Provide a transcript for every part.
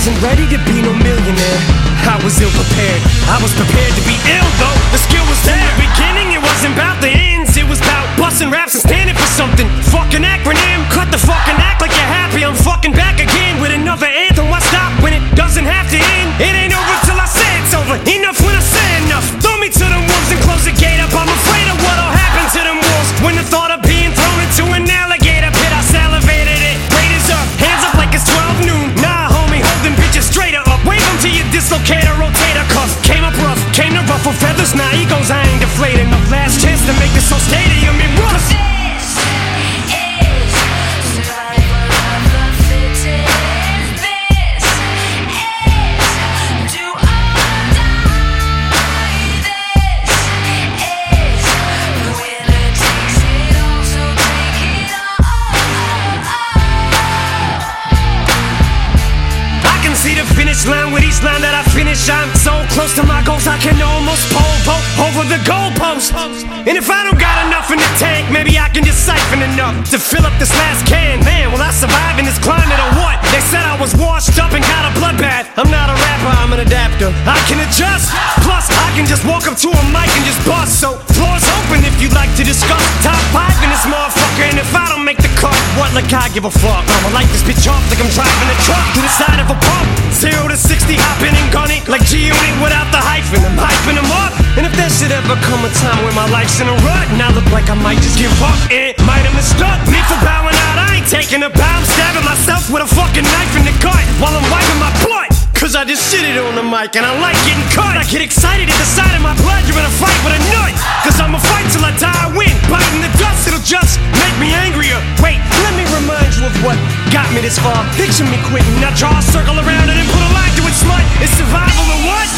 wasn't ready to be no millionaire. I was ill prepared. I was prepared to be ill though. The skill was there. In the beginning, it wasn't about the ends. It was about busting raps and standing for something. Fucking acronym. Cut the fucking act like you're happy. I'm fucking back again with another anthem. Why stop when it doesn't have to end? It ain't over till I say it's over. Enough when I say enough. Throw me to the wolves and close the gate up. I'm afraid of what'll happen to them wolves when the thought of being thrown into an alligator pit. I salivated it. Raiders up. Hands up like it's 12 noon. Nah, homie, hold them bitches straighter up. Wave them to your dislocator, rotator cuff. Came up rough, came to ruffle feathers. Now egos, I ain't deflated. No last chance to make this whole stadium in rough. Line with each line that I finish, I'm so close to my goals I can almost pole vault over the goalpost. And if I don't got enough in the tank, maybe I can just siphon enough to fill up this last can. Man, will I survive in this climate or what? They said I was washed up and got a bloodbath. I'm not a rapper, I'm an adapter. I can adjust, plus I can just walk up to a mic and just bust. So floor's open if you'd like to discuss top 5 in this motherfucker. And if I don't make the cut, what, like I give a fuck? I'ma light this bitch off like I'm driving a truck to the side of a pump. 0 to 60, hopping and gunning like G-Unit without the hyphen. I'm hyping them up. And if there should ever come a time when my life's in a rut and I look like I might just give up, it might have mistook me for bowing out. I ain't taking a bow, I'm stabbing myself with a fucking knife in the gut while I'm wiping my blood. Cause I just shitted on the mic and I like getting cut. I get excited at the sight of my blood. You're in a fight with a nut. Cause I'ma fight till I die, I win. Biting the dust, it'll just make me angrier. Wait, let me remind you of what got me this far. Picture me quitting, now draw a circle around it and put a line to it, slut. It's survival or what?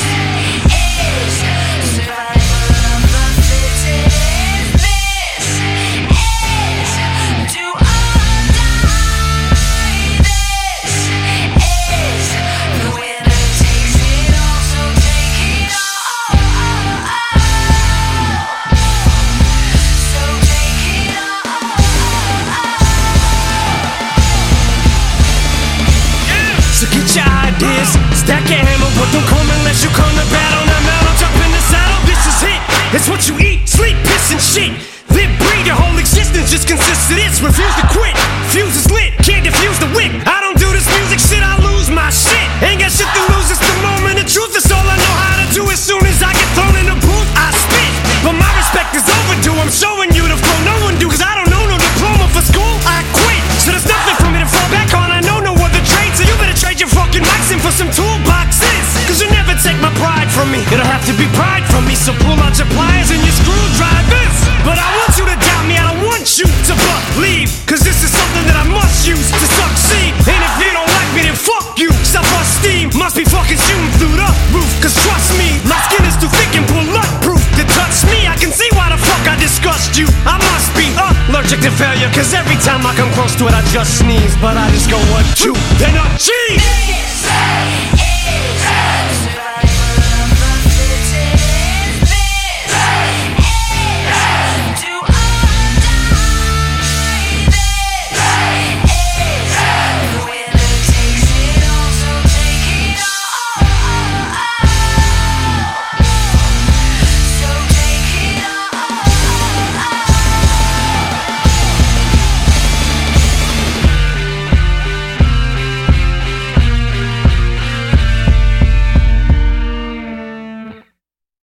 Stack your hammer, but don't come unless you come to battle. Now mount, jump in the saddle, this is it. It's what you eat, sleep, piss and shit. Live, breathe, your whole existence just consists of this. Refuse to quit, fuse is lit, can't defuse the wick. I don't do this music shit, I lose my shit. Ain't got shit to lose, it's the moment of truth. It's all I know how to do. As soon as I get thrown in the booth, I spit. But my respect is overdue, I'm showing you the flow no one do. Cause I don't know no diploma for school, I quit. So there's nothing for me to fall back on, I know no other trade. So you better trade your fucking mics in for some toolboxes. Cause you'll never take my pride from me. It'll have to be pride from me. So pull out your pliers and your screwdrivers. But I want you to doubt me, I don't want you to believe. Cause this is something that I must use to succeed. And if you don't like me, then fuck you. Self-esteem must be fucking shooting through the roof. Cause trust me, my skin is too thick and bulletproof to touch me. I can see why the fuck I disgust you. I must be allergic to failure. Cause every time I come close to it, I just sneeze. But I just go 1, 2, then a cheese.